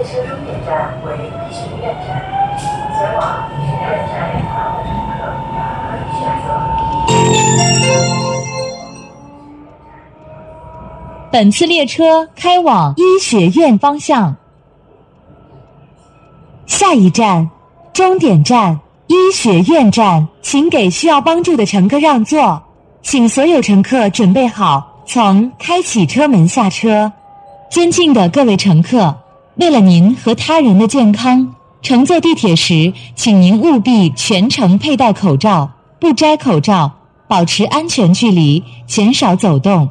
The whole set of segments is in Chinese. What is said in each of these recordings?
车终点站为医学院站，前往医学院站列车的乘客可以选择。 本次列车开往医学院方向，下一站，终点站医学院站，请给需要帮助的乘客让座，请所有乘客准备好从开启车门下车。尊敬的各位乘客，为了您和他人的健康，乘坐地铁时，请您务必全程佩戴口罩，不摘口罩，保持安全距离，减少走动。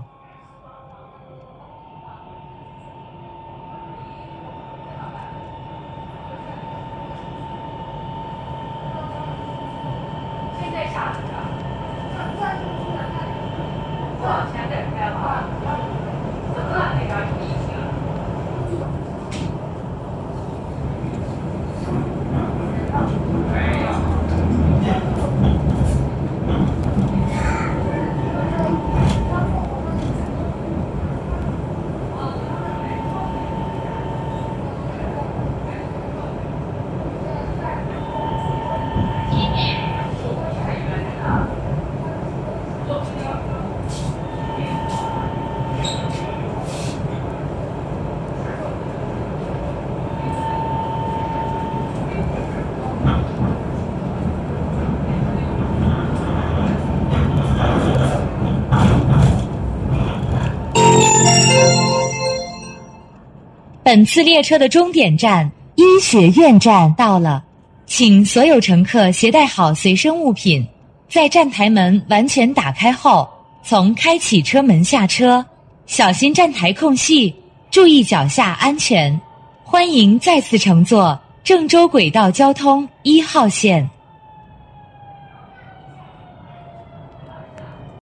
本次列车的终点站医学院站到了，请所有乘客携带好随身物品，在站台门完全打开后，从开启车门下车，小心站台空隙，注意脚下安全。欢迎再次乘坐郑州轨道交通1号线。